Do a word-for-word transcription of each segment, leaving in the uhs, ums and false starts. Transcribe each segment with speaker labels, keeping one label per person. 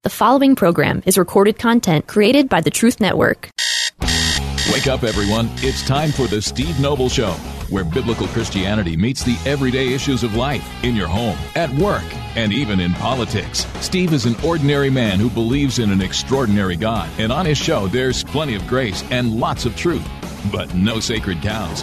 Speaker 1: The following program is recorded content created by the Truth Network.
Speaker 2: Wake up, everyone. It's time for the Steve Noble Show, where biblical Christianity meets the everyday issues of life in your home, at work, and even in politics. Steve is an ordinary man who believes in an extraordinary God, and on his show, there's plenty of grace and lots of truth, but no sacred cows.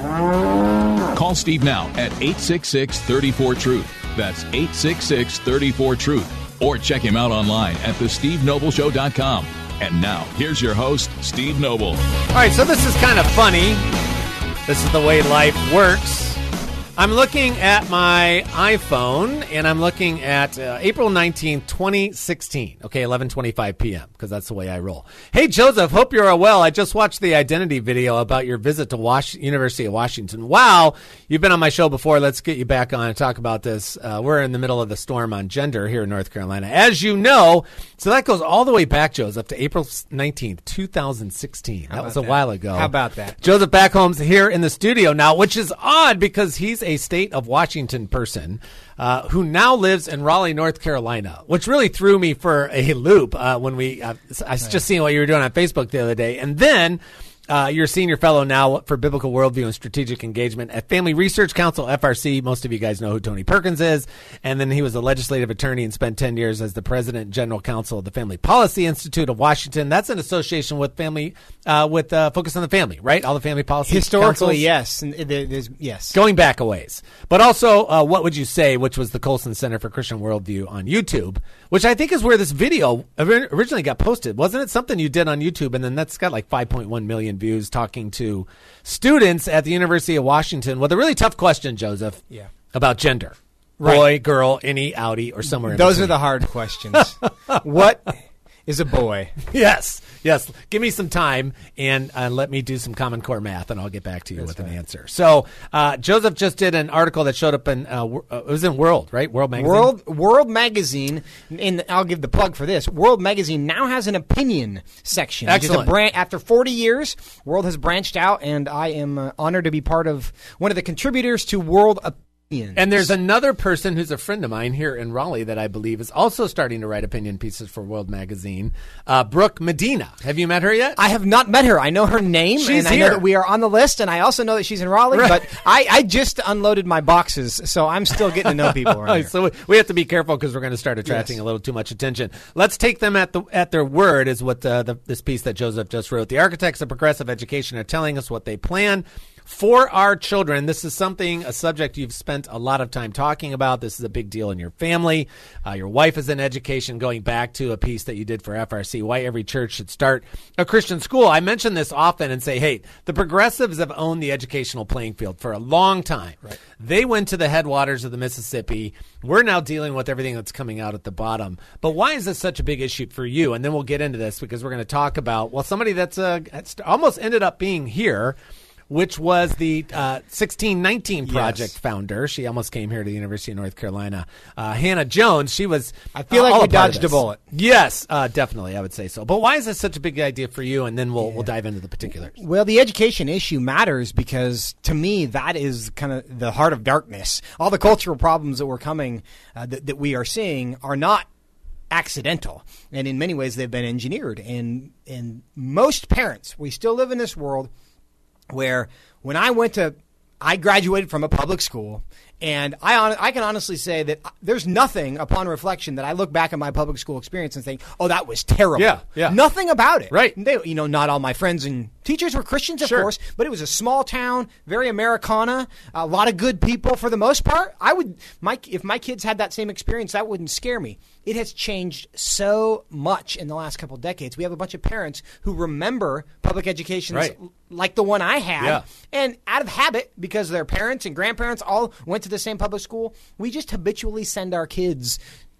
Speaker 2: Call Steve now at eight six six, three four, truth. That's eight six six, three four, truth. Or check him out online at the steve noble show dot com. And now, here's your host, Steve Noble.
Speaker 3: All right, so this is kind of funny. This is the way life works. I'm looking at my iPhone, and I'm looking at uh, April nineteenth, twenty sixteen. Okay, eleven twenty-five p.m., because that's the way I roll. Hey, Joseph, hope you're well. I just watched the identity video about your visit to Was- University of Washington. Wow, you've been on my show before. Let's get you back on and talk about this. Uh, we're in the middle of the storm on gender here in North Carolina, as you know. So that goes all the way back, Joseph, to April nineteenth, twenty sixteen. That was a
Speaker 4: that?
Speaker 3: while ago.
Speaker 4: How about that?
Speaker 3: Joseph Backholm's here in the studio now, which is odd because he's a state of Washington person uh, who now lives in Raleigh, North Carolina, which really threw me for a loop uh, when we uh, I was just seeing what you were doing on Facebook the other day. And then Uh, you're a senior fellow now for Biblical Worldview and Strategic Engagement at Family Research Council, F R C. Most of you guys know who Tony Perkins is. And then he was a legislative attorney and spent ten years as the president and general counsel of the Family Policy Institute of Washington. That's an association with family, uh, with uh, focus on the family, right? All the family policy
Speaker 4: Historically,
Speaker 3: councils.
Speaker 4: yes. And there- there's, yes.
Speaker 3: Going back a ways. But also, uh, What Would You Say, which was the Colson Center for Christian Worldview on YouTube, which I think is where this video originally got posted. Wasn't it something you did on YouTube? And then that's got like five point one million views, talking to students at the University of Washington with a really tough question, Joseph,
Speaker 4: Yeah.
Speaker 3: about gender.
Speaker 4: Right.
Speaker 3: Boy, girl, any, outie, or somewhere in
Speaker 4: Those
Speaker 3: between.
Speaker 4: are the hard questions. What is a boy?
Speaker 3: Yes, yes. Give me some time and uh, let me do some Common Core math, and I'll get back to you
Speaker 4: That's
Speaker 3: with an
Speaker 4: right.
Speaker 3: answer. So uh, Joseph just did an article that showed up in, uh, w- uh, it was in World, right? World Magazine?
Speaker 4: World World Magazine, and I'll give the plug for this. World Magazine now has an opinion section. which is a
Speaker 3: Excellent.
Speaker 4: bran- after forty years, World has branched out, and I am uh, honored to be part of one of the contributors to World Opinions.
Speaker 3: And there's another person who's a friend of mine here in Raleigh that I believe is also starting to write opinion pieces for World Magazine, uh, Brooke Medina. Have you met her yet?
Speaker 4: I have not met her. I know her name,
Speaker 3: She's
Speaker 4: and I
Speaker 3: here.
Speaker 4: know that we are on the list, and I also know that she's in Raleigh,
Speaker 3: Right.
Speaker 4: but I, I just unloaded my boxes, so I'm still getting to know people around here.
Speaker 3: So we- we have to be careful because we're going to start attracting
Speaker 4: Yes.
Speaker 3: a little too much attention. Let's take them at the at their word, is what uh, the, this piece that Joseph just wrote. The architects of progressive education are telling us what they plan for our children. This is something, a subject you've spent a lot of time talking about. This is a big deal in your family. Uh, your wife is in education, going back to a piece that you did for F R C, why every church should start a Christian school. I mention this often and say, hey, the progressives have owned the educational playing field for a long time. Right. They went to the headwaters of the Mississippi. We're now dealing with everything that's coming out at the bottom. But why is this such a big issue for you? And then we'll get into this because we're going to talk about, well, somebody that's uh, that's almost ended up being here, which was the uh, sixteen nineteen Project
Speaker 4: Yes.
Speaker 3: founder. She almost came here to the University of North Carolina. Uh, Hannah Jones, she was
Speaker 4: I feel
Speaker 3: uh,
Speaker 4: like
Speaker 3: all
Speaker 4: we
Speaker 3: a part of
Speaker 4: dodged a
Speaker 3: this.
Speaker 4: bullet.
Speaker 3: Yes, uh, definitely, I would say so. But why is this such a big idea for you? And then we'll we'll dive into the particulars.
Speaker 4: Well, the education issue matters because, to me, that is kind of the heart of darkness. All the cultural problems that we're coming, uh, that, that we are seeing, are not accidental, and in many ways, they've been engineered. And and most parents, we still live in this world where, when I went to, I graduated from a public school. And I hon- I can honestly say that there's nothing, upon reflection, that I look back at my public school experience and think, oh, that was terrible.
Speaker 3: Yeah, yeah.
Speaker 4: Nothing about it.
Speaker 3: Right.
Speaker 4: They, you know, not all my friends and teachers were Christians, of
Speaker 3: Sure.
Speaker 4: course, but it was a small town, very Americana, a lot of good people for the most part. I would, my if my kids had that same experience, that wouldn't scare me. It has changed so much in the last couple of decades. We have a bunch of parents who remember public education
Speaker 3: Right.
Speaker 4: like the one I had,
Speaker 3: Yeah.
Speaker 4: and out of habit, because their parents and grandparents all went to the same public school, we just habitually send our kids,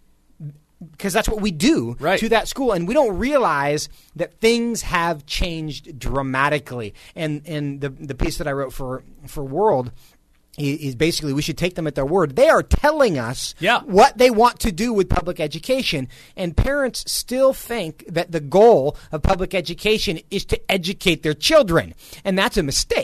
Speaker 4: because that's what we do,
Speaker 3: Right.
Speaker 4: to that school, and we don't realize that things have changed dramatically. And and the the piece that I wrote for for World is basically we should take them at their word. They are telling us
Speaker 3: Yeah.
Speaker 4: what they want to do with public education, and parents still think that the goal of public education is to educate their children, and that's a mistake.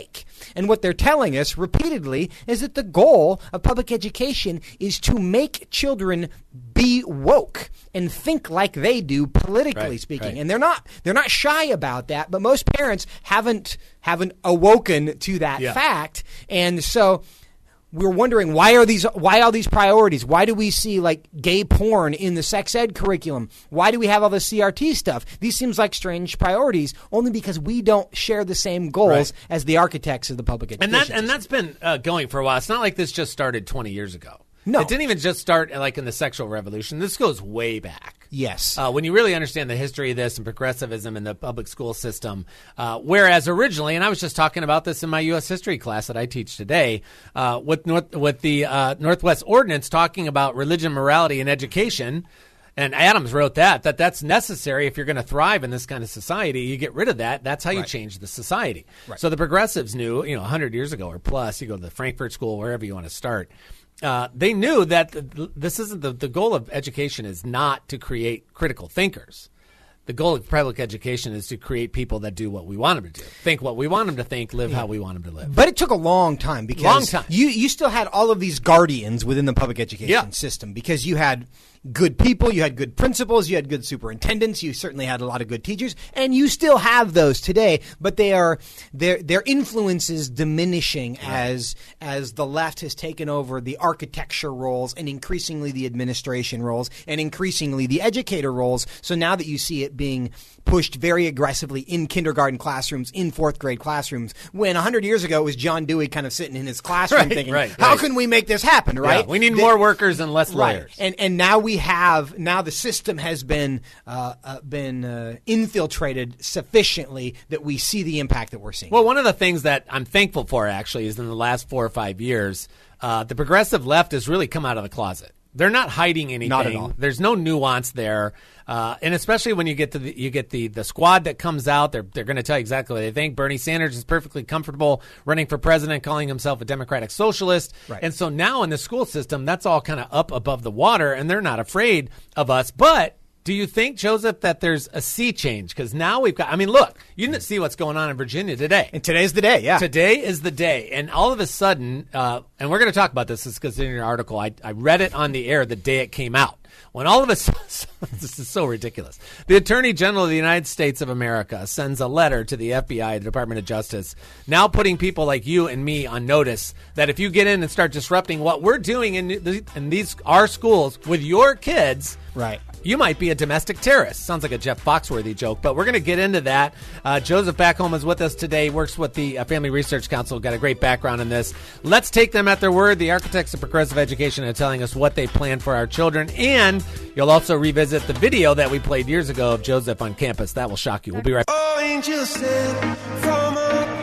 Speaker 4: And what they're telling us repeatedly is that the goal of public education is to make children be woke and think like they do, politically
Speaker 3: right,
Speaker 4: speaking.
Speaker 3: Right.
Speaker 4: And they're not they're not shy about that, but most parents haven't haven't awoken to that
Speaker 3: yeah.
Speaker 4: fact. And so we're wondering, why are these why are these priorities? Why do we see like gay porn in the sex ed curriculum? Why do we have all the C R T stuff? These seems like strange priorities only because we don't share the same goals
Speaker 3: right.
Speaker 4: as the architects of the public education
Speaker 3: And that
Speaker 4: system.
Speaker 3: and that's been uh, going for a while. It's not like this just started twenty years ago.
Speaker 4: No.
Speaker 3: It didn't even just start like in the sexual revolution. This goes way back.
Speaker 4: Yes.
Speaker 3: Uh, when you really understand the history of this and progressivism in the public school system, uh, whereas originally, and I was just talking about this in my U S history class that I teach today, uh, with North, with the uh, Northwest Ordinance talking about religion, morality, and education. And Adams wrote that, that that's necessary if you're going to thrive in this kind of society. You get rid of that. That's how you
Speaker 4: right.
Speaker 3: change the society.
Speaker 4: Right.
Speaker 3: So the progressives knew, you know, one hundred years ago or plus, you go to the Frankfurt School, wherever you want to start. Uh, they knew that th- this isn't the, the goal of education is not to create critical thinkers. The goal of public education is to create people that do what we want them to do, think what we want them to think, live yeah. how we want them to live.
Speaker 4: But it took a long time because
Speaker 3: long time.
Speaker 4: You, you still had all of these guardians within the public education
Speaker 3: yeah.
Speaker 4: system because you had good people, you had good principals, you had good superintendents, you certainly had a lot of good teachers, and you still have those today, but they are their their influence is diminishing right. as as the left has taken over the architecture roles and increasingly the administration roles and increasingly the educator roles. So now that you see it being pushed very aggressively in kindergarten classrooms, in fourth grade classrooms, when one hundred years ago it was John Dewey kind of sitting in his classroom
Speaker 3: right,
Speaker 4: thinking,
Speaker 3: right,
Speaker 4: how
Speaker 3: right.
Speaker 4: can we make this happen, right?
Speaker 3: Yeah, we need
Speaker 4: the,
Speaker 3: more workers and less
Speaker 4: right.
Speaker 3: lawyers.
Speaker 4: And and now we have, now the system has been uh, uh, been uh, infiltrated sufficiently that we see the impact that we're seeing.
Speaker 3: Well, one of the things that I'm thankful for, actually, is in the last four or five years, uh, the progressive left has really come out of the closet. They're not hiding anything.
Speaker 4: Not at all.
Speaker 3: There's no nuance there, uh, and especially when you get to the you get the the squad that comes out, they're they're going to tell you exactly what they think. Bernie Sanders is perfectly comfortable running for president, calling himself a democratic socialist,
Speaker 4: right.
Speaker 3: and so now in the school system, that's all kind of up above the water, and they're not afraid of us. But do you think, Joseph, that there's a sea change? Because now we've got, I mean, look, you didn't see what's going on in Virginia today.
Speaker 4: And today's the day, yeah.
Speaker 3: Today is the day. And all of a sudden, uh, and we're going to talk about this because in your article, I, I read it on the air the day it came out. When all of a sudden, this is so ridiculous. The Attorney General of the United States of America sends a letter to the F B I, the Department of Justice, now putting people like you and me on notice that if you get in and start disrupting what we're doing in, the, in these our schools with your kids,
Speaker 4: right.
Speaker 3: you might be a domestic terrorist. Sounds like a Jeff Foxworthy joke, but we're going to get into that. Uh, Joseph Backholm is with us today, works with the uh, Family Research Council, got a great background in this. Let's take them at their word. The architects of progressive education are telling us what they plan for our children, and you'll also revisit the video that we played years ago of Joseph on campus. That will shock you. We'll be right back.
Speaker 5: Oh, angels sent from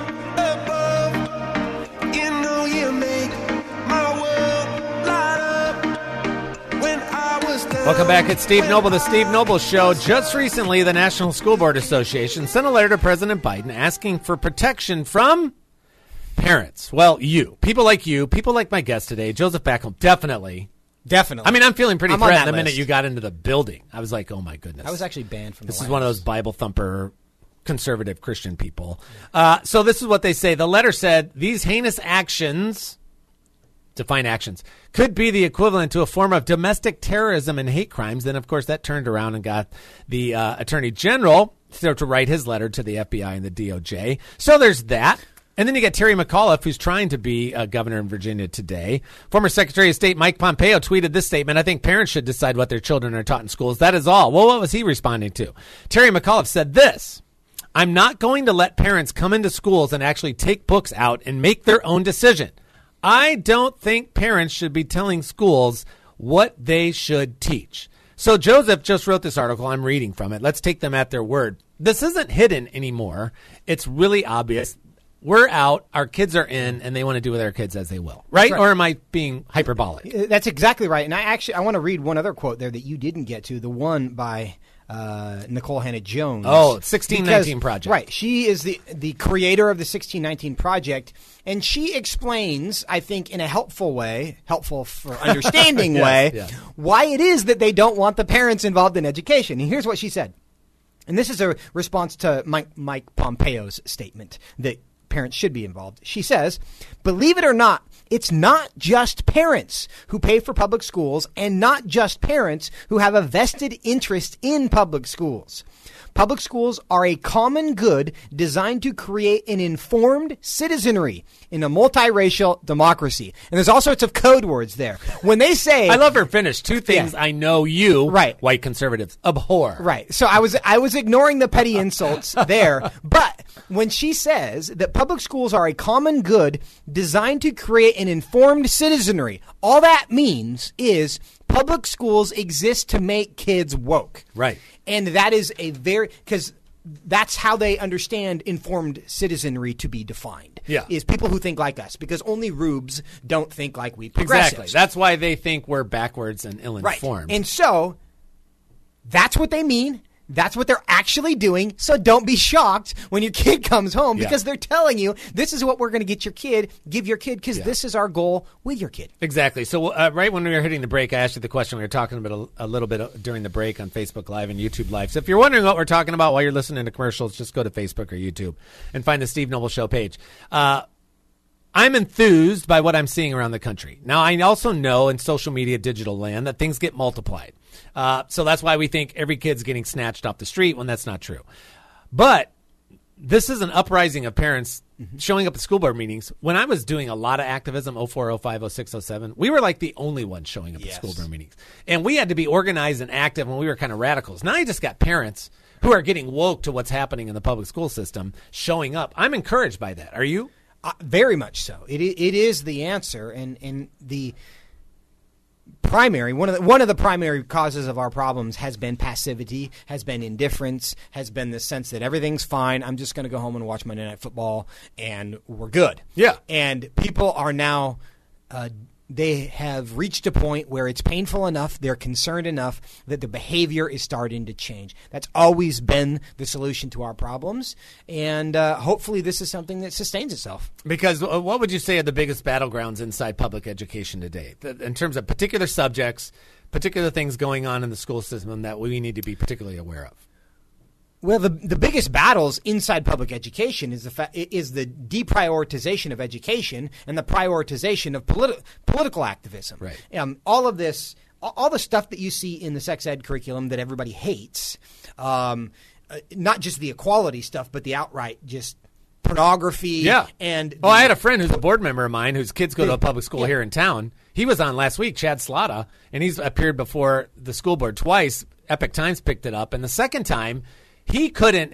Speaker 5: above, you know you make my world light up when I was down.
Speaker 3: Welcome back. It's Steve Noble, the Steve Noble Show. Just recently, the National School Board Association sent a letter to President Biden asking for protection from parents. Well, you. People like you. People like my guest today, Joseph Backholm. Definitely.
Speaker 4: Definitely.
Speaker 3: I mean, I'm feeling pretty
Speaker 4: I'm on
Speaker 3: threatened
Speaker 4: that
Speaker 3: the minute
Speaker 4: list.
Speaker 3: you got into the building. I was like, oh, my goodness.
Speaker 4: I was actually banned from the
Speaker 3: This
Speaker 4: White
Speaker 3: is one of
Speaker 4: House.
Speaker 3: those Bible thumper conservative Christian people. Uh, so this is what they say. The letter said, these heinous actions, define actions, could be the equivalent to a form of domestic terrorism and hate crimes. Then, of course, that turned around and got the uh, Attorney General to write his letter to the F B I and the D O J. So there's that. And then you get Terry McAuliffe, who's trying to be a governor in Virginia today. Former Secretary of State Mike Pompeo tweeted this statement: I think parents should decide what their children are taught in schools. That is all. Well, what was he responding to? Terry McAuliffe said this: I'm not going to let parents come into schools and actually take books out and make their own decision. I don't think parents should be telling schools what they should teach. So Joseph just wrote this article. I'm reading from it. Let's take them at their word. This isn't hidden anymore. It's really obvious. We're out, our kids are in, and they want to do with their kids as they will. Right?
Speaker 4: right.
Speaker 3: Or am I being hyperbolic?
Speaker 4: That's exactly right. And I actually I want to read one other quote there that you didn't get to, the one by uh, Nicole Hannah-Jones.
Speaker 3: Oh, sixteen nineteen
Speaker 4: because,
Speaker 3: Project.
Speaker 4: Right. She is the, the creator of the sixteen nineteen Project, and she explains, I think, in a helpful way, helpful for understanding
Speaker 3: yes,
Speaker 4: way,
Speaker 3: yes.
Speaker 4: why it is that they don't want the parents involved in education. And here's what she said. And this is a response to Mike, Mike Pompeo's statement that parents should be involved. She says, believe it or not, it's not just parents who pay for public schools and not just parents who have a vested interest in public schools. Public schools are a common good designed to create an informed citizenry in a multiracial democracy. And there's all sorts of code words there. When they say...
Speaker 3: I love her finish. Two things
Speaker 4: Yeah.
Speaker 3: I know you,
Speaker 4: Right.
Speaker 3: white conservatives, abhor.
Speaker 4: Right. So I was I was ignoring the petty insults there. But when she says that public schools are a common good designed to create an informed citizenry, all that means is public schools exist to make kids woke.
Speaker 3: Right.
Speaker 4: And that is a very, because that's how they understand informed citizenry to be defined.
Speaker 3: Yeah.
Speaker 4: Is people who think like us, because only rubes don't think like we progressives.
Speaker 3: Exactly. That's why they think we're backwards and ill-informed.
Speaker 4: Right. And so that's what they mean. That's what they're actually doing. So don't be shocked when your kid comes home
Speaker 3: Yeah.
Speaker 4: because they're telling you this is what we're going to get your kid, give your kid, because
Speaker 3: Yeah.
Speaker 4: this is our goal with your kid.
Speaker 3: Exactly. So uh, right when we were hitting the break, I asked you the question. We were talking about a, a little bit during the break on Facebook Live and YouTube Live. So if you're wondering what we're talking about while you're listening to commercials, just go to Facebook or YouTube and find the Steve Noble Show page. Uh, I'm enthused by what I'm seeing around the country. Now, I also know in social media, digital land, that things get multiplied. Uh, so that's why we think every kid's getting snatched off the street when that's not true. But this is an uprising of parents showing up at school board meetings. When I was doing a lot of activism, oh four, oh five, oh six, oh seven, we were like the only ones showing up
Speaker 4: Yes.
Speaker 3: at school board meetings. And we had to be organized and active when we were kind of radicals. Now you just got parents who are getting woke to what's happening in the public school system showing up. I'm encouraged by that. Are you?
Speaker 4: Uh, very much so. It i- it is the answer, and and the primary one of the one of the primary causes of our problems has been passivity, has been indifference, has been the sense that everything's fine. I'm just going to go home and watch Monday Night Football, and we're good.
Speaker 3: Yeah.
Speaker 4: And people are now. Uh, They have reached a point where it's painful enough, they're concerned enough that the behavior is starting to change. That's always been the solution to our problems, and uh, hopefully this is something that sustains itself.
Speaker 3: Because uh, what would you say are the biggest battlegrounds inside public education today Th- in terms of particular subjects, particular things going on in the school system that we need to be particularly aware of?
Speaker 4: Well, the the biggest battles inside public education is the fa- is the deprioritization of education and the prioritization of politi- political activism.
Speaker 3: Right.
Speaker 4: Um, all of this, all all the stuff that you see in the sex ed curriculum that everybody hates, um, uh, not just the equality stuff, but the outright just pornography.
Speaker 3: Yeah.
Speaker 4: And
Speaker 3: oh, I
Speaker 4: the-
Speaker 3: had a friend who's a board member of mine whose kids go to a public school
Speaker 4: Yeah.
Speaker 3: here in town. He was on last week, Chad Slata, and he's appeared before the school board twice. Epic Times picked it up, and the second time, he couldn't.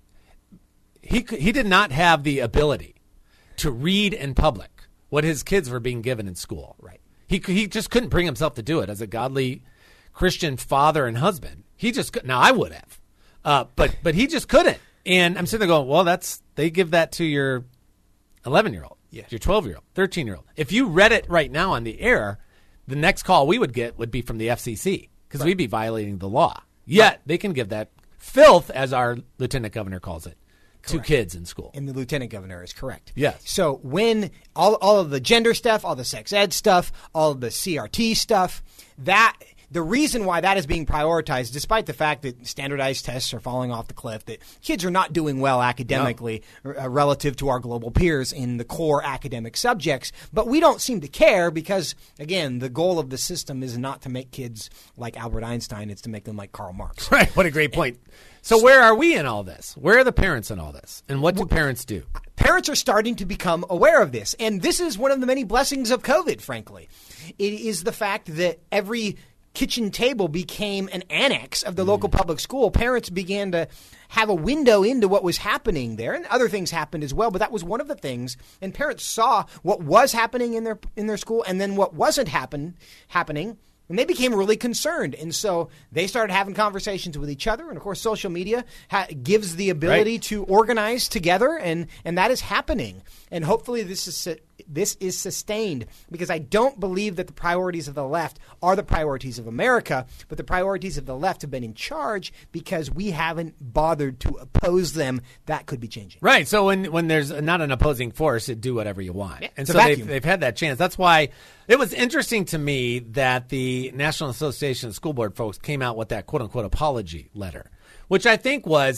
Speaker 3: He cou- he did not have the ability to read in public what his kids were being given in school.
Speaker 4: Right.
Speaker 3: He cou- he just couldn't bring himself to do it as a godly Christian father and husband. He just could. Now I would have, uh, but but he just couldn't. And I'm sitting there going, well, that's they give that to your eleven year old,
Speaker 4: Yeah.
Speaker 3: your twelve year old, thirteen year old. If you read it right now on the air, the next call we would get would be from the F C C because we'd be violating the law. Yet they can give that filth, as our lieutenant governor calls it, to kids in school.
Speaker 4: And the lieutenant governor is correct.
Speaker 3: Yes.
Speaker 4: So when all all of the gender stuff, all the sex ed stuff, all of the C R T stuff, that the reason why that is being prioritized, despite the fact that standardized tests are falling off the cliff, that kids are not doing well academically uh, relative to our global peers in the core academic subjects, but we don't seem to care because, again, the goal of the system is not to make kids like Albert Einstein, it's to make them like Karl Marx.
Speaker 3: Right. What a great point. So where are we in all this? Where are the parents in all this? And what do parents do?
Speaker 4: Parents are starting to become aware of this. And this is one of the many blessings of COVID, frankly. It is the fact that every kitchen table became an annex of the local public school. Parents began to have a window into what was happening there, and other things happened as well, but that was one of the things. And parents saw what was happening in their in their school and then what wasn't happen, happening. And they became really concerned. And so they started having conversations with each other. And, of course, social media ha- gives the ability
Speaker 3: Right.
Speaker 4: to organize together, and, and that is happening. And hopefully this is su- this is sustained, because I don't believe that the priorities of the left are the priorities of America, but the priorities of the left have been in charge because we haven't bothered to oppose them. That could be changing.
Speaker 3: Right. So when when there's not an opposing force, it do whatever you want.
Speaker 4: Yeah,
Speaker 3: and
Speaker 4: it's a
Speaker 3: so they've,
Speaker 4: vacuum.
Speaker 3: they've had that chance. That's why it was interesting to me that the National Association of School Board folks came out with that quote unquote apology letter, which I think was,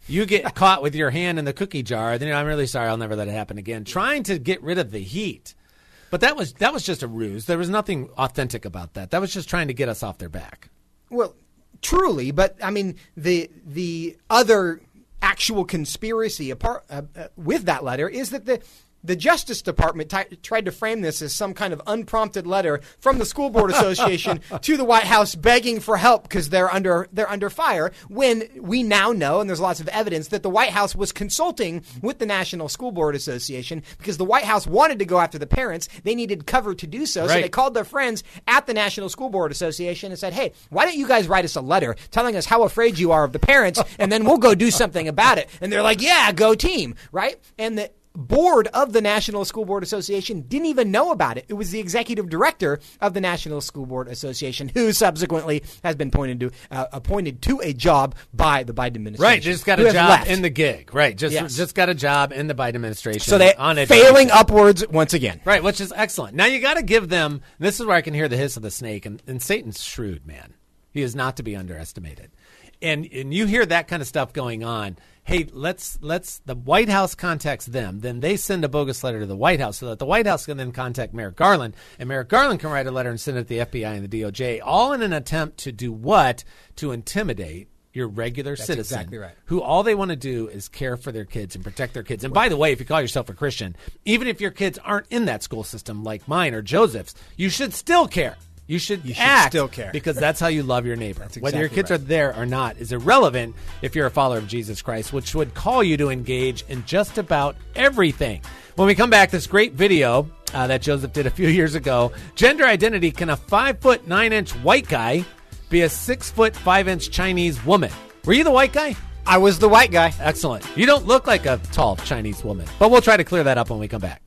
Speaker 3: You get caught with your hand in the cookie jar, then I'm really sorry, I'll never let it happen again. Trying to get rid of the heat. But that was that was just a ruse. There was nothing authentic about that. That was just trying to get us off their back.
Speaker 4: Well, truly, but I mean, the the other actual conspiracy apart uh, uh, with that letter is that the the Justice Department t- tried to frame this as some kind of unprompted letter from the School Board Association to the White House begging for help because they're under they're under fire. When we now know, and there's lots of evidence, that the White House was consulting with the National School Board Association because the White House wanted to go after the parents. They needed cover to do so, so
Speaker 3: Right.
Speaker 4: they called their friends at the National School Board Association and said, "Hey, why don't you guys write us a letter telling us how afraid you are of the parents, and then we'll go do something about it." And they're like, "Yeah, go team," right? And the board of the National School Board Association didn't even know about it. It was the executive director of the National School Board Association who subsequently has been pointed to, uh, appointed to a job by the Biden administration.
Speaker 3: Right, just got
Speaker 4: who
Speaker 3: a
Speaker 4: has
Speaker 3: job
Speaker 4: left.
Speaker 3: in the gig. Right, just
Speaker 4: Yes.
Speaker 3: just got a job in the Biden administration.
Speaker 4: So they
Speaker 3: on
Speaker 4: failing
Speaker 3: education.
Speaker 4: upwards once again.
Speaker 3: Right, which is excellent. Now you got to give them. This is where I can hear the hiss of the snake, and, and Satan's shrewd, man. He is not to be underestimated. And and you hear that kind of stuff going on. Hey, let's let's the White House contacts them, then they send a bogus letter to the White House so that the White House can then contact Merrick Garland, and Merrick Garland can write a letter and send it to the F B I and the D O J, all in an attempt to do what? To intimidate your regular
Speaker 4: That's
Speaker 3: citizen,
Speaker 4: exactly right.
Speaker 3: who all they want to do is care for their kids and protect their kids. And by the way, if you call yourself a Christian, even if your kids aren't in that school system like mine or Joseph's, you should still care. You should,
Speaker 4: You should
Speaker 3: act
Speaker 4: still care.
Speaker 3: because that's how you love your neighbor.
Speaker 4: That's
Speaker 3: Whether your
Speaker 4: exactly
Speaker 3: kids
Speaker 4: right.
Speaker 3: are there or not is irrelevant if you're a follower of Jesus Christ, which would call you to engage in just about everything. When we come back, this great video uh, that Joseph did a few years ago, gender identity: can a five foot nine inch white guy be a six foot five inch Chinese woman? Were you the white guy?
Speaker 4: I was the white guy.
Speaker 3: Excellent. You don't look like a tall Chinese woman, but we'll try to clear that up when we come back.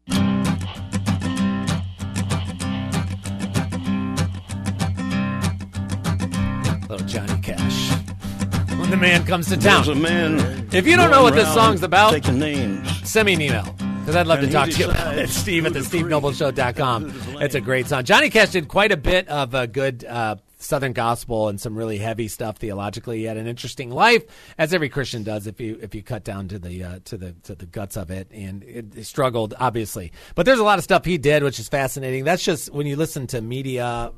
Speaker 3: Little Johnny Cash. When the man comes to town.
Speaker 6: There's a man
Speaker 3: If you don't know what
Speaker 6: going
Speaker 3: this
Speaker 6: around
Speaker 3: song's about,
Speaker 6: taking names.
Speaker 3: send me an email, because I'd love
Speaker 6: And
Speaker 3: to talk
Speaker 6: he
Speaker 3: to you about it.
Speaker 6: decides
Speaker 3: Steve at the
Speaker 6: who to
Speaker 3: steve
Speaker 6: free,
Speaker 3: noble show dot com.
Speaker 6: who to blame.
Speaker 3: It's a great song. Johnny Cash did quite a bit of uh, good uh, Southern gospel and some really heavy stuff theologically. He had an interesting life, as every Christian does, if you if you cut down to the uh, to the to the guts of it. And it, it struggled, obviously, but there's a lot of stuff he did which is fascinating. That's just when you listen to media,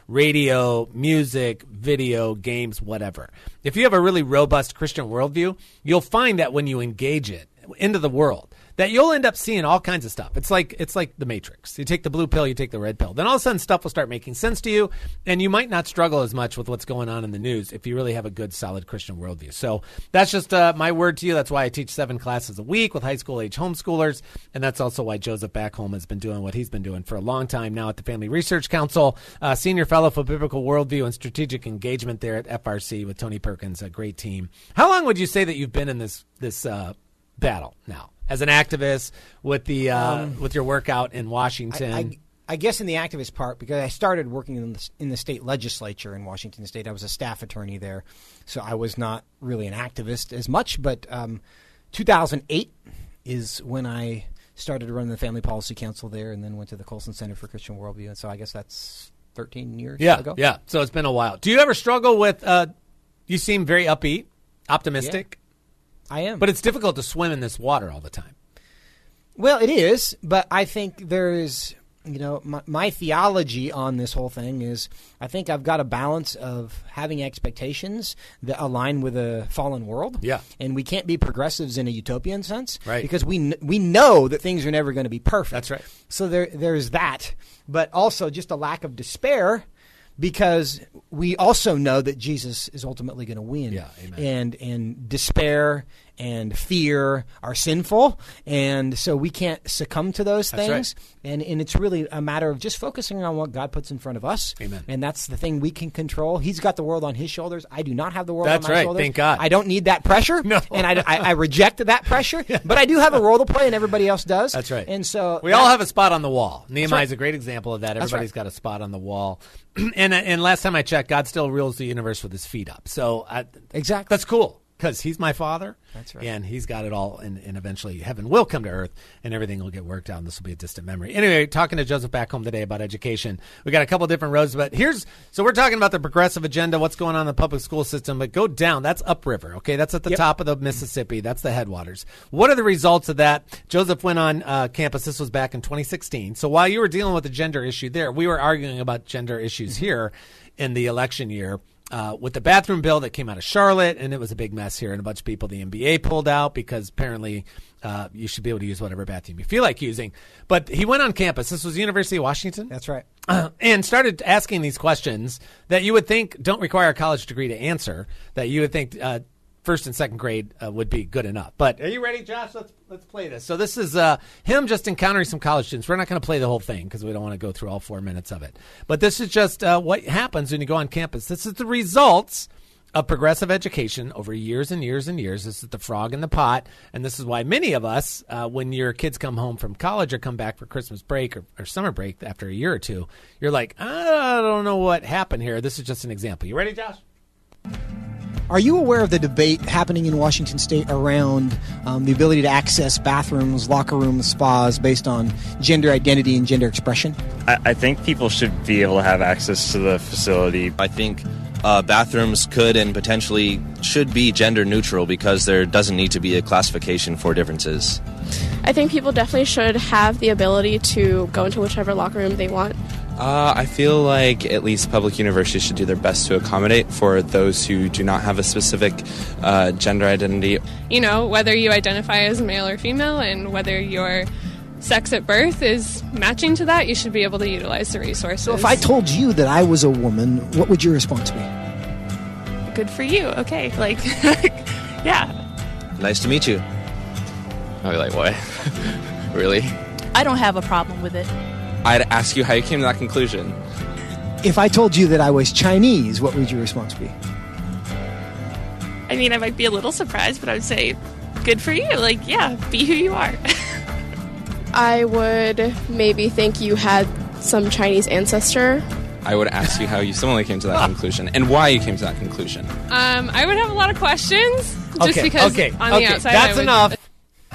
Speaker 3: radio, music, video, games, whatever. If you have a really robust Christian worldview, you'll find that when you engage it into the world, that you'll end up seeing all kinds of stuff. It's like it's like the Matrix. You take the blue pill, you take the red pill. Then all of a sudden stuff will start making sense to you, and you might not struggle as much with what's going on in the news if you really have a good, solid Christian worldview. So that's just uh, my word to you. That's why I teach seven classes a week with high school age homeschoolers, and that's also why Joseph Backholm has been doing what he's been doing for a long time now at the Family Research Council, uh, Senior Fellow for Biblical Worldview and Strategic Engagement there at F R C with Tony Perkins, a great team. How long would you say that you've been in this this uh, battle now? As an activist with the uh, um, with your workout in Washington,
Speaker 4: I, I, I guess in the activist part, because I started working in the, in the state legislature in Washington State. I was a staff attorney there, so I was not really an activist as much. But um, two thousand eight is when I started to run the Family Policy Council there, and then went to the Colson Center for Christian Worldview. And so I guess that's thirteen years
Speaker 3: yeah,
Speaker 4: ago.
Speaker 3: Yeah, so it's been a while. Do you ever struggle with? Uh, you seem very upbeat, optimistic.
Speaker 4: Yeah. I am.
Speaker 3: But it's difficult to swim in this water all the time.
Speaker 4: Well, it is, but I think there is, you know, my, my theology on this whole thing is I think I've got a balance of having expectations that align with a fallen world.
Speaker 3: Yeah.
Speaker 4: And we can't be progressives in a utopian sense.
Speaker 3: Right.
Speaker 4: Because we kn- we know that things are never going to be perfect.
Speaker 3: That's right.
Speaker 4: So there there's that, but also just a lack of despair, because we also know that Jesus is ultimately going to win.
Speaker 3: Yeah, amen.
Speaker 4: And and despair and fear are sinful, and so we can't succumb to those
Speaker 3: That's
Speaker 4: things.
Speaker 3: right.
Speaker 4: And and it's really a matter of just focusing on what God puts in front of us.
Speaker 3: Amen.
Speaker 4: And that's the thing we can control. He's got the world on his shoulders. I do not have the world
Speaker 3: That's
Speaker 4: on my
Speaker 3: right.
Speaker 4: shoulders.
Speaker 3: Thank God.
Speaker 4: I don't need that pressure.
Speaker 3: No.
Speaker 4: And I, I, I reject that pressure. But I do have a role to play, and everybody else does.
Speaker 3: That's right.
Speaker 4: And so
Speaker 3: We
Speaker 4: that-
Speaker 3: all have a spot on the wall. Nehemiah's
Speaker 4: right.
Speaker 3: a great example of that.
Speaker 4: That's
Speaker 3: Everybody's
Speaker 4: right.
Speaker 3: got a spot on the wall. and and last time I checked, God still rules the universe with his feet up. So I,
Speaker 4: Exactly.
Speaker 3: that's cool. because he's my father.
Speaker 4: That's right.
Speaker 3: And he's got it all, and, and eventually heaven will come to earth, and everything will get worked out, and this will be a distant memory. Anyway, talking to Joseph back home today about education. We got a couple different roads, but here's so we're talking about the progressive agenda, what's going on in the public school system, but go down. That's upriver, okay? That's at the
Speaker 4: Yep.
Speaker 3: top of the Mississippi. That's the headwaters. What are the results of that? Joseph went on uh, campus. This was back in twenty sixteen. So while you were dealing with the gender issue there, we were arguing about gender issues
Speaker 4: Mm-hmm.
Speaker 3: here in the election year. Uh, with the bathroom bill that came out of Charlotte, and it was a big mess here, and a bunch of people the N B A pulled out because apparently uh, you should be able to use whatever bathroom you feel like using. But he went on campus. This was the University of Washington.
Speaker 4: That's right.
Speaker 3: Uh, and started asking these questions that you would think don't require a college degree to answer, that you would think uh, first and second grade uh, would be good enough. But are you ready, Josh? Let's let's play this. So this is uh, him just encountering some college students. We're not going to play the whole thing because we don't want to go through all four minutes of it. But this is just uh, what happens when you go on campus. This is the results of progressive education over years and years and years. This is the frog in the pot. And this is why many of us, uh, when your kids come home from college or come back for Christmas break or, or summer break after a year or two, you're like, I don't know what happened here. This is just an example. You ready, Josh?
Speaker 6: Are you aware of the debate happening in Washington State around um, the ability to access bathrooms, locker rooms, spas based on gender identity and gender expression?
Speaker 7: I, I think people should be able to have access to the facility.
Speaker 8: I think uh, bathrooms could and potentially should be gender neutral because there doesn't need to be a classification for differences.
Speaker 9: I think people definitely should have the ability to go into whichever locker room they want.
Speaker 10: Uh, I feel like at least public universities should do their best to accommodate for those who do not have a specific uh, gender identity.
Speaker 11: You know, whether you identify as male or female and whether your sex at birth is matching to that, you should be able to utilize the resources.
Speaker 6: So if I told you that I was a woman, what would your response be?
Speaker 11: Good for you. Okay. Like, yeah.
Speaker 8: Nice to meet you.
Speaker 10: I'd be like, what? Really?
Speaker 12: I don't have a problem with it.
Speaker 10: I'd ask you how you came to that conclusion.
Speaker 6: If I told you that I was Chinese, what would your response be?
Speaker 11: I mean, I might be a little surprised, but I would say, good for you. Like, yeah, be who you are.
Speaker 9: I would maybe think you had some Chinese ancestor.
Speaker 10: I would ask you how you similarly came to that conclusion and why you came to that conclusion.
Speaker 11: Um, I would have a lot of questions just
Speaker 3: okay,
Speaker 11: because
Speaker 3: okay,
Speaker 11: on
Speaker 3: okay.
Speaker 11: the outside
Speaker 3: That's
Speaker 11: I would,
Speaker 3: enough.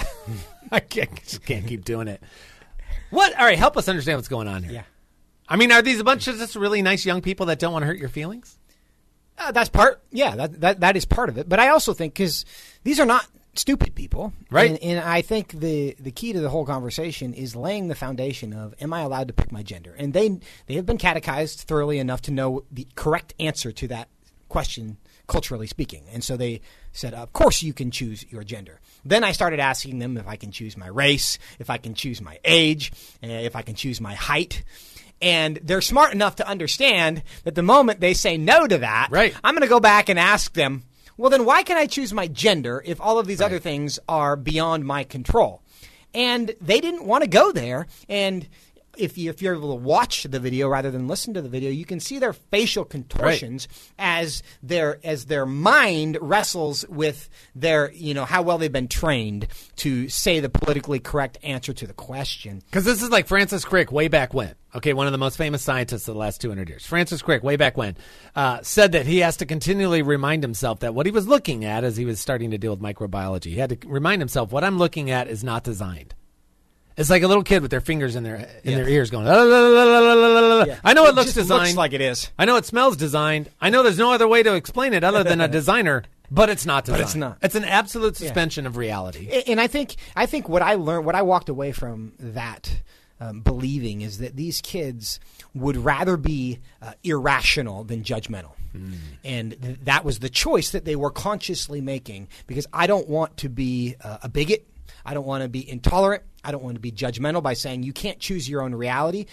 Speaker 3: I can't, just can't keep doing it. What? All right, help us understand what's going on here.
Speaker 4: Yeah.
Speaker 3: I mean, are these a bunch of just really nice young people that don't want to hurt your feelings?
Speaker 4: Uh, that's part, yeah, that, that that is part of it. But I also think, because these are not stupid people.
Speaker 3: Right.
Speaker 4: And, and I think the, the key to the whole conversation is laying the foundation of, am I allowed to pick my gender? And they they have been catechized thoroughly enough to know the correct answer to that question, culturally speaking. And so they said, of course you can choose your gender. Then I started asking them if I can choose my race, if I can choose my age, if I can choose my height. And they're smart enough to understand that the moment they say no to that,
Speaker 3: right.
Speaker 4: I'm going to go back and ask them, well, then why can I choose my gender if all of these
Speaker 3: right.
Speaker 4: other things are beyond my control? And they didn't want to go there. And if, you, if you're able to watch the video rather than listen to the video, you can see their facial contortions right. as their as their mind wrestles with their, you know, how well they've been trained to say the politically correct answer to the question.
Speaker 3: Because this is like Francis Crick way back when. Okay, one of the most famous scientists of the last two hundred years. Francis Crick, way back when, uh, said that he has to continually remind himself that what he was looking at as he was starting to deal with microbiology, he had to remind himself, what I'm looking at is not designed. It's like a little kid with their fingers in their in
Speaker 4: yeah.
Speaker 3: their ears going, la, la, la, la, la, la, la.
Speaker 4: Yeah.
Speaker 3: I know it,
Speaker 4: it
Speaker 3: looks
Speaker 4: just
Speaker 3: designed.
Speaker 4: looks like it is.
Speaker 3: I know it smells designed. I know there's no other way to explain it other than a designer, but it's not designed.
Speaker 4: But it's not.
Speaker 3: It's an absolute suspension yeah. of reality.
Speaker 4: And I think I think what I learned, what I walked away from that um, believing is that these kids would rather be uh, irrational than judgmental. Mm. And th- that was the choice that they were consciously making, because I don't want to be uh, a bigot. I don't want to be intolerant. I don't want to be judgmental by saying you can't choose your own reality.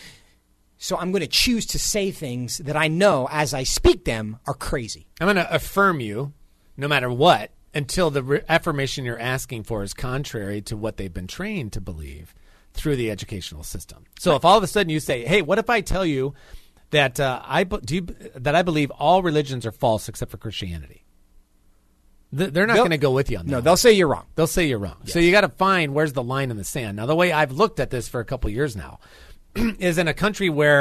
Speaker 4: So I'm going to choose to say things that I know as I speak them are crazy.
Speaker 3: I'm going to affirm you no matter what until the re- affirmation you're asking for is contrary to what they've been trained to believe through the educational system. So if all of a sudden you say, hey, what if I tell you that uh, I be- do you, that I believe all religions are false except for Christianity? They're not going to go with you on that.
Speaker 4: No, they'll say you're wrong.
Speaker 3: They'll say you're wrong.
Speaker 4: Yes.
Speaker 3: So you got to find where's the line in the sand. Now, the way I've looked at this for a couple of years now is in a country where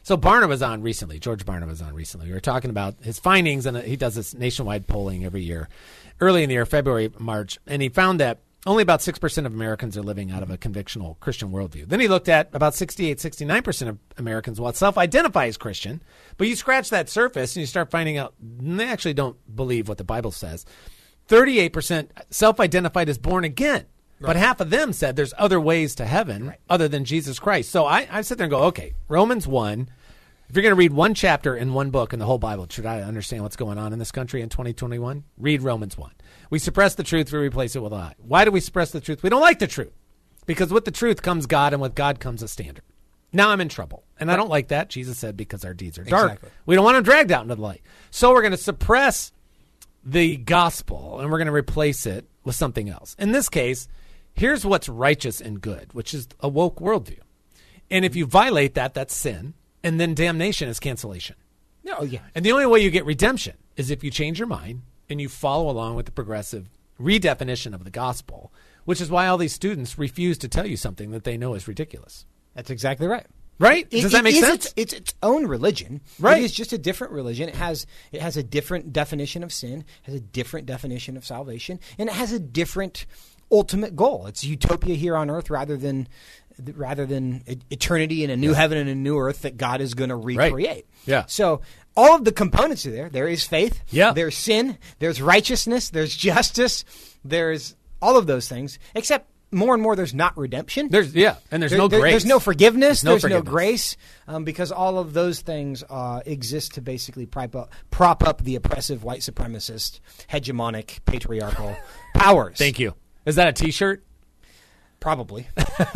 Speaker 3: So Barna was on recently. George Barna was on recently. We were talking about his findings, and he does this nationwide polling every year, early in the year, February, March, and he found that only about six percent of Americans are living out of a convictional Christian worldview. Then he looked at about sixty-eight, sixty-nine percent of Americans will self-identify as Christian, but you scratch that surface and you start finding out they actually don't believe what the Bible says. thirty-eight percent self-identified as born again, right. But half of them said there's other ways to heaven right. other than Jesus Christ. So I, I sit there and go, okay, Romans one, if you're going to read one chapter in one book in the whole Bible to try to understand what's going on in this country in twenty twenty-one, read Romans one. We suppress the truth, we replace it with a lie. Why do we suppress the truth? We don't like the truth. Because with the truth comes God, and with God comes a standard. Now I'm in trouble. And I don't like that. Jesus said, because our deeds are dark. Exactly. We don't want them dragged out into the light. So we're going to suppress the gospel, and we're going to replace it with something else. In this case, here's what's righteous and good, which is a woke worldview. And if you violate that, that's sin. And then damnation is cancellation.
Speaker 4: No, yeah.
Speaker 3: And the only way you get redemption is if you change your mind and you follow along with the progressive redefinition of the gospel, which is why all these students refuse to tell you something that they know is ridiculous.
Speaker 4: That's exactly right.
Speaker 3: Right? Does
Speaker 4: it,
Speaker 3: that make
Speaker 4: it
Speaker 3: sense?
Speaker 4: Its, it's its own religion.
Speaker 3: Right.
Speaker 4: It is just a different religion. It has it has a different definition of sin, has a different definition of salvation, and it has a different ultimate goal. It's utopia here on earth rather than rather than eternity in a new yeah. heaven and a new earth that God is going to recreate.
Speaker 3: Right. Yeah.
Speaker 4: So all of the components are there. There is faith.
Speaker 3: Yeah.
Speaker 4: There's sin. There's righteousness. There's justice. There's all of those things, except more and more there's not redemption.
Speaker 3: There's yeah, and there's
Speaker 4: there,
Speaker 3: no
Speaker 4: there,
Speaker 3: grace.
Speaker 4: There's no forgiveness.
Speaker 3: There's no,
Speaker 4: there's
Speaker 3: forgiveness.
Speaker 4: no grace, um, because all of those things uh, exist to basically prop up, prop up the oppressive, white supremacist, hegemonic, patriarchal powers.
Speaker 3: Thank you. Is that a T-shirt?
Speaker 4: Probably.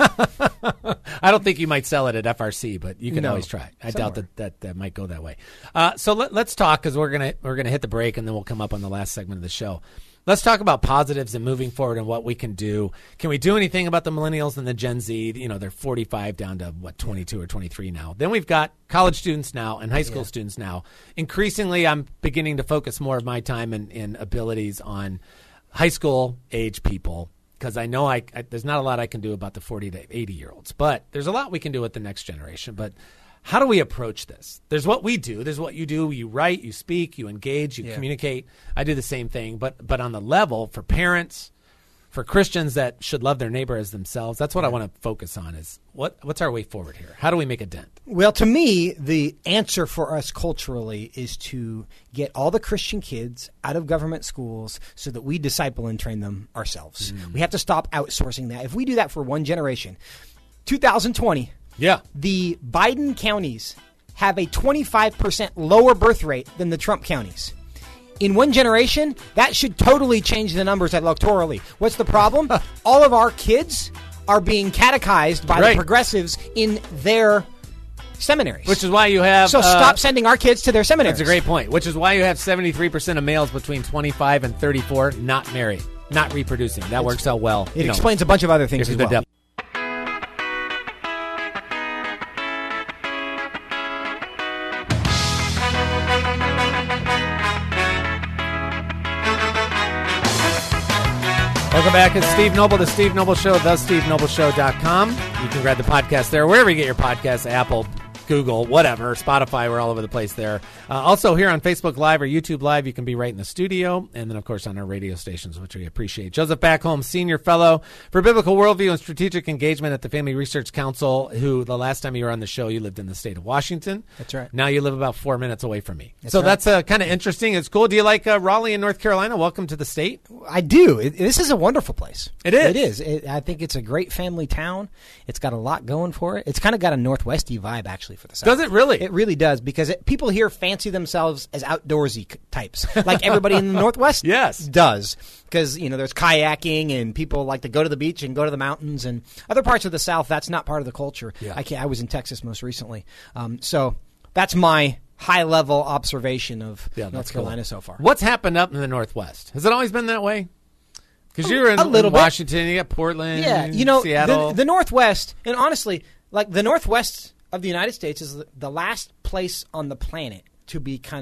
Speaker 3: I don't think you might sell it at F R C, but you can
Speaker 4: no,
Speaker 3: always try. I
Speaker 4: somewhere.
Speaker 3: doubt that, that that might go that way. Uh, so let, let's talk, because we're gonna we're gonna hit the break, and then we'll come up on the last segment of the show. Let's talk about positives and moving forward and what we can do. Can we do anything about the millennials and the Gen Z? You know, they're forty-five down to, what, twenty-two or twenty-three now. Then we've got college students now and high school yeah. students now. Increasingly, I'm beginning to focus more of my time and, and abilities on high school age people, because I know I, I there's not a lot I can do about the forty to eighty-year-olds. But there's a lot we can do with the next generation. But how do we approach this? There's what we do. There's what you do. You write, you speak, you engage, you yeah. communicate. I do the same thing. But but on the level, for parents, for Christians that should love their neighbor as themselves, that's what yeah. I want to focus on is what what's our way forward here? How do we make a dent?
Speaker 4: Well, to me, the answer for us culturally is to get all the Christian kids out of government schools so that we disciple and train them ourselves. Mm. We have to stop outsourcing that. If we do that for one generation, two thousand twenty –
Speaker 3: yeah.
Speaker 4: the Biden counties have a twenty-five percent lower birth rate than the Trump counties. In one generation, that should totally change the numbers electorally. What's the problem? All of our kids are being catechized by
Speaker 3: right.
Speaker 4: the progressives in their seminaries.
Speaker 3: Which is why you have...
Speaker 4: So
Speaker 3: uh,
Speaker 4: stop sending our kids to their seminaries.
Speaker 3: That's a great point. Which is why you have seventy-three percent of males between twenty-five and thirty-four not married, not reproducing. That it's, works out well.
Speaker 4: It explains know, a bunch of other things as well.
Speaker 3: Depth. Welcome back. It's Steve Noble, The Steve Noble Show, the steve noble show dot com. You can grab the podcast there, wherever you get your podcasts, Apple, Google, whatever, Spotify, we're all over the place there. Uh, also here on Facebook Live or YouTube Live, you can be right in the studio, and then, of course, on our radio stations, which we appreciate. Joseph Backholm, Senior Fellow for Biblical Worldview and Strategic Engagement at the Family Research Council, who the last time you were on the show, you lived in the state of Washington.
Speaker 4: That's right.
Speaker 3: Now you live about four minutes away from me.
Speaker 4: That's
Speaker 3: so
Speaker 4: right.
Speaker 3: that's uh, kind of interesting. It's cool. Do you like uh, Raleigh in North Carolina? Welcome to the state.
Speaker 4: I do. It, this is a wonderful place.
Speaker 3: It is.
Speaker 4: It is. It, I think it's a great family town. It's got a lot going for it. It's kind of got a Northwesty vibe, actually, for the South.
Speaker 3: Does it really?
Speaker 4: It really does, because it, people here fancy themselves as outdoorsy c- types, like everybody in the Northwest
Speaker 3: yes.
Speaker 4: does. Because, you know, there's kayaking, and people like to go to the beach and go to the mountains. And other parts of the South, that's not part of the culture.
Speaker 3: Yeah.
Speaker 4: I, can't, I was in Texas most recently. Um, so that's my high-level observation of
Speaker 3: yeah,
Speaker 4: North Carolina
Speaker 3: cool.
Speaker 4: so far.
Speaker 3: What's happened up in the Northwest? Has it always been that way? Because you were in,
Speaker 4: a little
Speaker 3: in Washington,
Speaker 4: bit.
Speaker 3: you got Portland,
Speaker 4: yeah, you know,
Speaker 3: Seattle.
Speaker 4: The, the Northwest, and honestly, like the Northwest of the United States is the last place on the planet to be kind of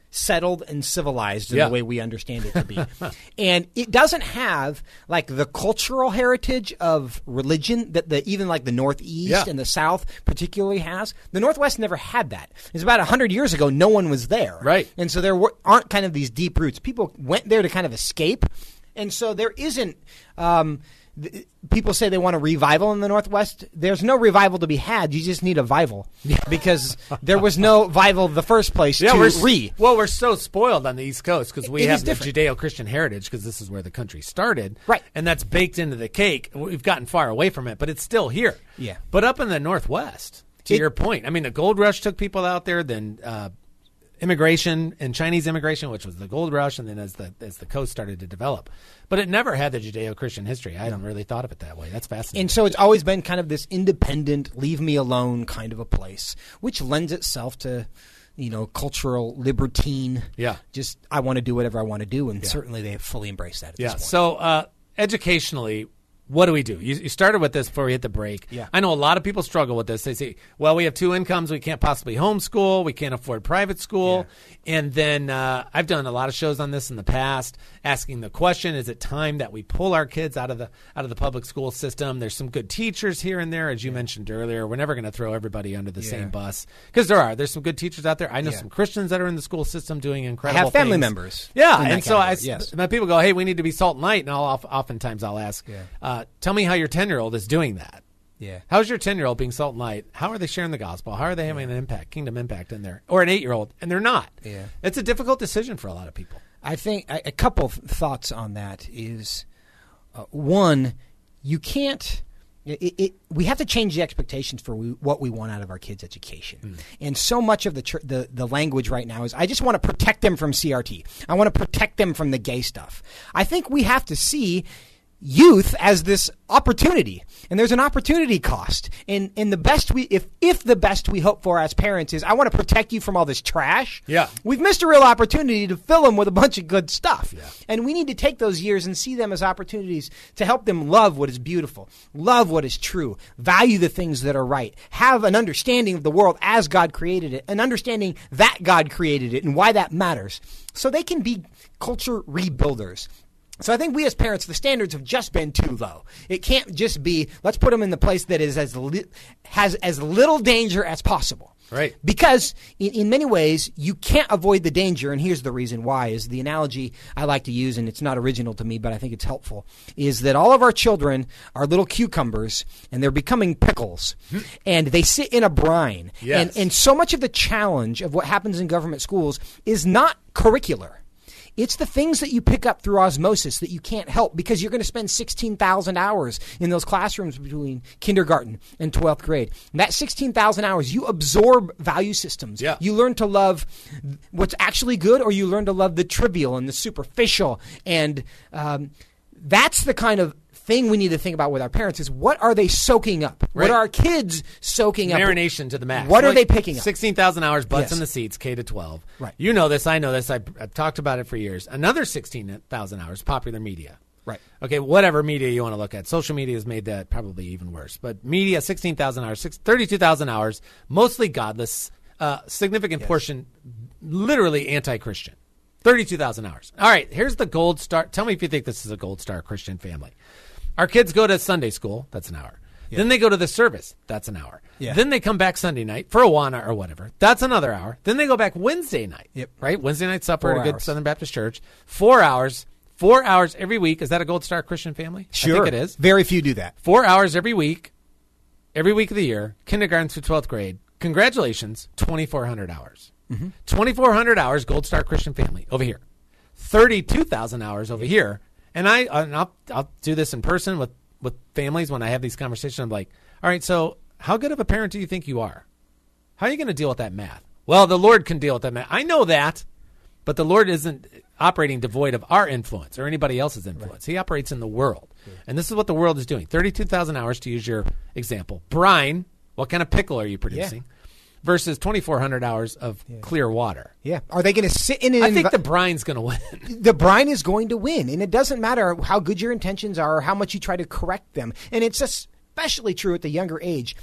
Speaker 4: settled and civilized in
Speaker 3: Yeah.
Speaker 4: the way we understand it to be. And it doesn't have like the cultural heritage of religion that the even like the Northeast
Speaker 3: Yeah.
Speaker 4: and the South particularly has. The Northwest never had that. It's about one hundred years ago, no one was there.
Speaker 3: Right.
Speaker 4: And so there were, aren't kind of these deep roots. People went there to kind of escape. And so there isn't um, th- people say they want a revival in the Northwest. There's no revival to be had. You just need a vival because there was no vival in the first place
Speaker 3: Yeah,
Speaker 4: to
Speaker 3: we're s-
Speaker 4: re.
Speaker 3: Well, we're so spoiled on the East Coast because we
Speaker 4: It
Speaker 3: have
Speaker 4: is
Speaker 3: the
Speaker 4: different.
Speaker 3: Judeo-Christian heritage because this is where the country started.
Speaker 4: Right.
Speaker 3: And that's baked into the cake. We've gotten far away from it, but it's still here.
Speaker 4: Yeah.
Speaker 3: But up in the Northwest, to
Speaker 4: It-
Speaker 3: your point, I mean, the gold rush took people out there, then uh, immigration and Chinese immigration, which was the gold rush, and then as the as the coast started to develop. But it never had the Judeo-Christian history. I hadn't really thought of it that way. That's fascinating.
Speaker 4: And so it's always been kind of this independent, leave me alone kind of a place, which lends itself to, you know, cultural libertine.
Speaker 3: Yeah.
Speaker 4: Just, I want to do whatever I want to do. And certainly they have fully embraced that at
Speaker 3: Yeah.
Speaker 4: this point.
Speaker 3: So uh, educationally, what do we do? You, you started with this before we hit the break.
Speaker 4: Yeah.
Speaker 3: I know a lot of people struggle with this. They say, well, we have two incomes. We can't possibly homeschool. We can't afford private school. And then uh, I've done a lot of shows on this in the past, asking the question, is it time that we pull our kids out of the out of the public school system? There's some good teachers here and there, as you mentioned earlier. We're never going to throw everybody under the
Speaker 4: Yeah.
Speaker 3: same bus because there are. There's some good teachers out there. I know
Speaker 4: Yeah.
Speaker 3: some Christians that are in the school system doing
Speaker 4: I
Speaker 3: incredible
Speaker 4: have family
Speaker 3: things.
Speaker 4: members.
Speaker 3: Yeah.
Speaker 4: in that
Speaker 3: And so I,
Speaker 4: category, yes.
Speaker 3: when people go, hey, we need to be salt and light, and I'll oft- oftentimes I'll ask,
Speaker 4: Yeah.
Speaker 3: uh, tell me how your ten-year-old is doing that.
Speaker 4: Yeah.
Speaker 3: How's your ten-year-old being salt and light? How are they sharing the gospel? How are they having an impact, kingdom impact in there? Or an eight-year-old, and they're not.
Speaker 4: Yeah.
Speaker 3: It's a difficult decision for a lot of people.
Speaker 4: I think a, a couple of thoughts on that is uh, one, you can't. It, it, we have to change the expectations for we, what we want out of our kids' education,
Speaker 3: Mm.
Speaker 4: and so much of the, tr- the the language right now is, I just want to protect them from C R T. I want to protect them from the gay stuff. I think we have to see youth as this opportunity, and there's an opportunity cost. And and the best we if if the best we hope for as parents is, I want to protect you from all this trash.
Speaker 3: Yeah.
Speaker 4: We've missed a real opportunity to fill them with a bunch of good stuff. And we need to take those years and see them as opportunities to help them love what is beautiful, love what is true, value the things that are right, have an understanding of the world as God created it, an understanding that God created it and why that matters, so they can be culture rebuilders. So I think we as parents, the standards have just been too low. It can't just be, let's put them in the place that is as li- has as little danger as possible.
Speaker 3: Right.
Speaker 4: Because in, in many ways, you can't avoid the danger, and here's the reason why, is the analogy I like to use, and it's not original to me, but I think it's helpful, is that all of our children are little cucumbers, and they're becoming pickles, and they sit in a brine.
Speaker 3: Yes.
Speaker 4: And, and so much of the challenge of what happens in government schools is not curricular. It's the things that you pick up through osmosis that you can't help, because you're going to spend sixteen thousand hours in those classrooms between kindergarten and twelfth grade. And that sixteen thousand hours, you absorb value systems.
Speaker 3: Yeah.
Speaker 4: You learn to love what's actually good, or you learn to love the trivial and the superficial. And um, that's the kind of thing we need to think about with our parents, is what are they soaking up?
Speaker 3: Right.
Speaker 4: What are our kids soaking up?
Speaker 3: Marination to the max.
Speaker 4: What are
Speaker 3: Like
Speaker 4: they picking up?
Speaker 3: sixteen thousand hours, butts
Speaker 4: Yes.
Speaker 3: in the seats, K to twelve.
Speaker 4: Right.
Speaker 3: You know this. I know this. I've, I've talked about it for years. Another sixteen thousand hours, popular media.
Speaker 4: Right.
Speaker 3: Okay, whatever media you want to look at. Social media has made that probably even worse. But media, sixteen thousand hours, six, thirty-two thousand hours, mostly godless, uh, significant portion, literally anti-Christian. thirty-two thousand hours. All right, here's the gold star. Tell me if you think this is a gold star Christian family. Our kids go to Sunday school. That's an hour.
Speaker 4: Yeah.
Speaker 3: Then they go to the service. That's an hour.
Speaker 4: Yeah.
Speaker 3: Then they come back Sunday night for Awana or whatever. That's another hour. Then they go back Wednesday night.
Speaker 4: Yep.
Speaker 3: Right? Wednesday night supper
Speaker 4: Four
Speaker 3: at a good
Speaker 4: hours.
Speaker 3: Southern Baptist church. Four hours. Four hours every week. Is that a Gold Star Christian family?
Speaker 4: Sure.
Speaker 3: I think it is.
Speaker 4: Very few do that.
Speaker 3: Four hours every week. Every week of the year. Kindergarten through twelfth grade. Congratulations. twenty-four hundred hours.
Speaker 4: Mm-hmm.
Speaker 3: twenty-four hundred hours Gold Star Christian family over here. thirty-two thousand hours over here. And I, and I'll, I'll do this in person with, with families when I have these conversations. I'm like, all right, so how good of a parent do you think you are? How are you going to deal with that math? Well, the Lord can deal with that math. I know that, but the Lord isn't operating devoid of our influence or anybody else's influence. Right. He operates in the world. Yeah. And this is what the world is doing. thirty-two thousand hours, to use your example. Brine, what kind of pickle are you producing? Yeah. Versus twenty-four hundred hours of yeah. clear water.
Speaker 4: Yeah. Are they going to sit in it?
Speaker 3: I think inv- the brine's going to win.
Speaker 4: The brine is going to win. And it doesn't matter how good your intentions are or how much you try to correct them. And it's especially true at the younger age.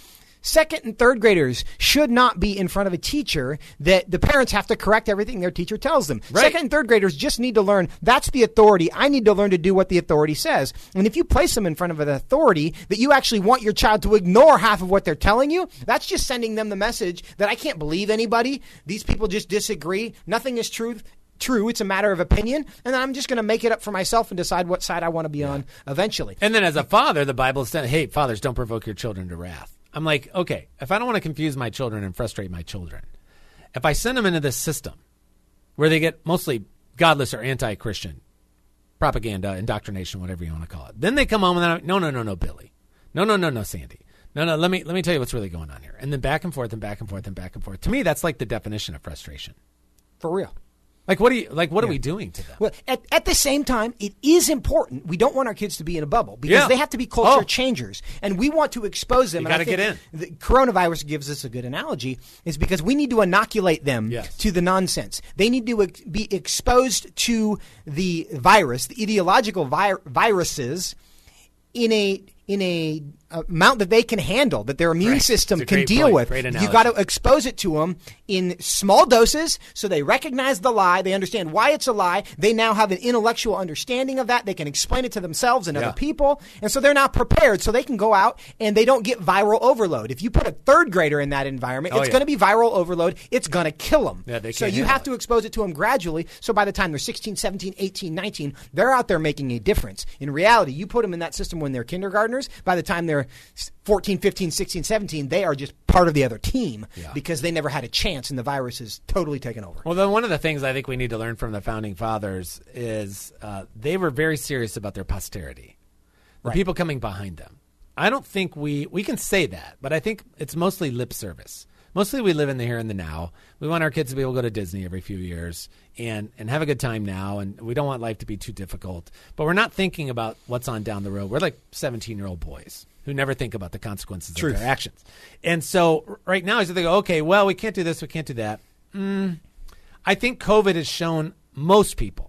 Speaker 4: Second and third graders should not be in front of a teacher that the parents have to correct everything their teacher tells them.
Speaker 3: Right.
Speaker 4: Second and third graders just need to learn that's the authority. I need to learn to do what the authority says. And if you place them in front of an authority that you actually want your child to ignore half of what they're telling you, that's just sending them the message that I can't believe anybody. These people just disagree. Nothing is truth. True, it's a matter of opinion, and then I'm just going to make it up for myself and decide what side I want to be on eventually.
Speaker 3: And then as a father, the Bible says, hey, fathers, don't provoke your children to wrath. I'm like, okay, if I don't want to confuse my children and frustrate my children, if I send them into this system where they get mostly godless or anti-Christian propaganda, indoctrination, whatever you want to call it, then they come home and they're like, no, no, no, no, Billy. No, no, no, no, Sandy. No, no, let me, let me tell you what's really going on here. And then back and forth and back and forth and back and forth. To me, that's like the definition of frustration.
Speaker 4: For real.
Speaker 3: Like, what are you, like, what
Speaker 4: Yeah.
Speaker 3: are we doing to them?
Speaker 4: Well, at, at the same time, it is important. We don't want our kids to be in a bubble because
Speaker 3: Yeah.
Speaker 4: they have to be culture
Speaker 3: Oh.
Speaker 4: changers, and we want to expose them.
Speaker 3: You
Speaker 4: and I
Speaker 3: gotta get
Speaker 4: think The coronavirus gives us a good analogy, is because we need to inoculate them
Speaker 3: Yes.
Speaker 4: to the nonsense. They need to ex- be exposed to the virus, the ideological vi- viruses, in a in a amount that they can handle, that their immune
Speaker 3: Right.
Speaker 4: system
Speaker 3: It's a
Speaker 4: can
Speaker 3: great
Speaker 4: deal
Speaker 3: point.
Speaker 4: with.
Speaker 3: Great
Speaker 4: You
Speaker 3: analogy.
Speaker 4: got to expose it to them in small doses so they recognize the lie. They understand why it's a lie. They now have an intellectual understanding of that. They can explain it to themselves and
Speaker 3: Yeah.
Speaker 4: other people. And so they're now prepared so they can go out and they don't get viral overload. If you put a third grader in that environment,
Speaker 3: Oh,
Speaker 4: it's
Speaker 3: yeah.
Speaker 4: going to be viral overload. It's going to kill them.
Speaker 3: Yeah, they
Speaker 4: so
Speaker 3: can't
Speaker 4: you
Speaker 3: handle
Speaker 4: have to expose it to them gradually. So by the time they're sixteen, seventeen, eighteen, nineteen, they're out there making a difference. In reality, you put them in that system when they're kindergartners. By the time they're fourteen, fifteen, sixteen, seventeen, they are just part of the other team
Speaker 3: Yeah.
Speaker 4: because they never had a chance and the virus is totally taken over.
Speaker 3: Well, then one of the things I think we need to learn from the founding fathers is uh, they were very serious about their posterity, the
Speaker 4: Right.
Speaker 3: people coming behind them. I don't think we we can say that, but I think it's mostly lip service. Mostly we live in the here and the now. We want our kids to be able to go to Disney every few years and, and have a good time now, and we don't want life to be too difficult. But we're not thinking about what's on down the road. We're like seventeen-year-old boys who never think about the consequences
Speaker 4: Truth.
Speaker 3: of their actions. And so r- right now, as they go, okay, well, we can't do this, we can't do that. Mm, I think COVID has shown most people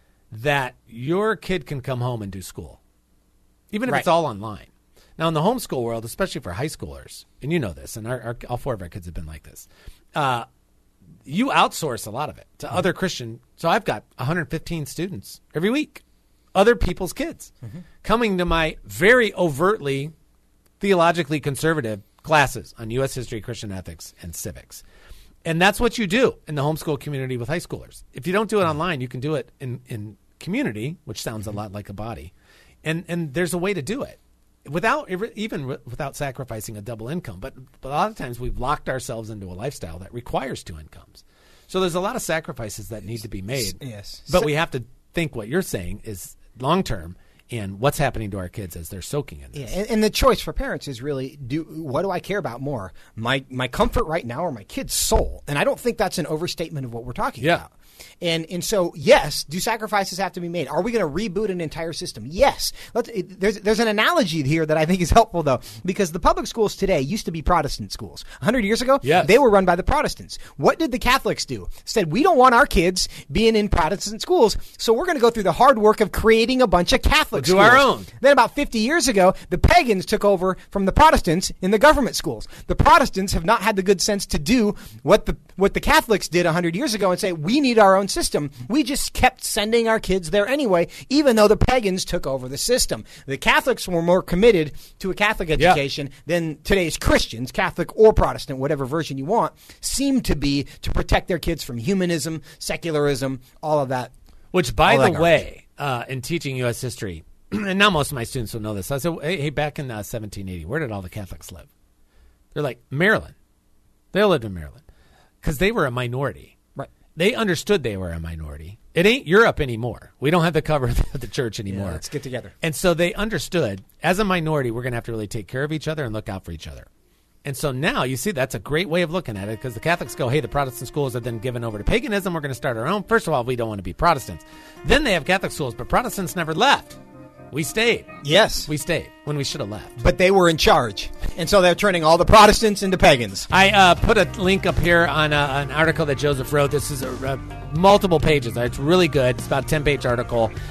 Speaker 3: that your kid can come home and do school, even if
Speaker 4: Right.
Speaker 3: it's all online. Now, in the homeschool world, especially for high schoolers, and you know this, and our, our, all four of our kids have been like this, uh, you outsource a lot of it to
Speaker 4: Mm-hmm.
Speaker 3: other Christian. So I've got one hundred fifteen students every week, other people's kids,
Speaker 4: Mm-hmm.
Speaker 3: coming to my very overtly theologically conservative classes on U S history, Christian ethics, and civics. And that's what you do in the homeschool community with high schoolers. If you don't do it online, you can do it in, in community, which sounds a lot like a body. And and there's a way to do it without even without sacrificing a double income. But, but a lot of times we've locked ourselves into a lifestyle that requires two incomes. So there's a lot of sacrifices that need to be made.
Speaker 4: Yes.
Speaker 3: But
Speaker 4: So-
Speaker 3: we have to think what you're saying is long term and what's happening to our kids as they're soaking in this.
Speaker 4: Yeah, and, and the choice for parents is really, do what do I care about more, my my comfort right now or my kid's soul? And I don't think that's an overstatement of what we're talking
Speaker 3: Yeah.
Speaker 4: about. And and so yes, do sacrifices have to be made? Are we going to reboot an entire system? Yes. Let's, it, there's there's an analogy here that I think is helpful though, because the public schools today used to be Protestant schools. A hundred years ago,
Speaker 3: Yes.
Speaker 4: they were run by the Protestants. What did the Catholics do? Said we don't want our kids being in Protestant schools, so we're going to go through the hard work of creating a bunch of Catholic
Speaker 3: We'll do
Speaker 4: schools.
Speaker 3: our own.
Speaker 4: Then about fifty years ago, the pagans took over from the Protestants in the government schools. The Protestants have not had the good sense to do what the what the Catholics did one hundred years ago and say, we need our own system. We just kept sending our kids there anyway, even though the pagans took over the system. The Catholics were more committed to a Catholic education than today's Christians, Catholic or Protestant, whatever version you want, seem to be to protect their kids from humanism, secularism, all of that.
Speaker 3: Which, by
Speaker 4: all
Speaker 3: the
Speaker 4: that
Speaker 3: way, uh, in teaching U S history, and now most of my students will know this, I said, hey, hey back in uh, seventeen eighty, where did all the Catholics live? They're like, Maryland. They all lived in Maryland because they were a minority.
Speaker 4: Right.
Speaker 3: They understood they were a minority. It ain't Europe anymore. We don't have the cover of the church anymore.
Speaker 4: Yeah, let's get together.
Speaker 3: And so they understood, as a minority, we're going to have to really take care of each other and look out for each other. And so now, you see, that's a great way of looking at it, because the Catholics go, hey, the Protestant schools are then given over to paganism. We're going to start our own. First of all, we don't want to be Protestants. Then they have Catholic schools, but Protestants never left. We stayed.
Speaker 4: Yes.
Speaker 3: We stayed when we should have left.
Speaker 4: But they were in charge. And so they're turning all the Protestants into pagans.
Speaker 3: I uh, put a link up here on uh, an article that Joseph wrote. This is a, uh, multiple pages. It's really good. It's about a ten-page article.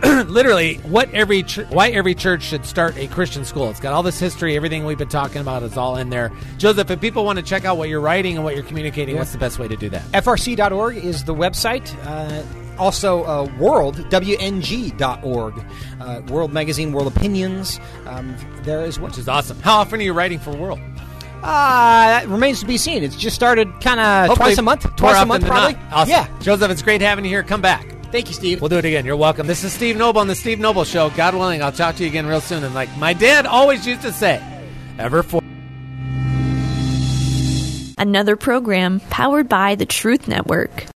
Speaker 3: literally what every ch- why every church should start a Christian school. It's got all this history. Everything we've been talking about is all in there. Joseph, if people want to check out what you're writing and what you're communicating, yeah. what's the best way to do that?
Speaker 4: F R C dot org is the website. Uh, also, uh, World, W N G dot org. Uh, World Magazine, World Opinions. Um, there is
Speaker 3: Which is awesome. How often are you writing for World?
Speaker 4: Uh, that remains to be seen. It's just started kind of twice a month. Twice a month, probably.
Speaker 3: Awesome.
Speaker 4: Yeah.
Speaker 3: Joseph, it's great having you here. Come back.
Speaker 4: Thank you, Steve.
Speaker 3: We'll do it again. You're welcome. This is Steve Noble on the Steve Noble Show. God willing, I'll talk to you again real soon. And like my dad always used to say, ever for.
Speaker 1: Another program powered by the Truth Network.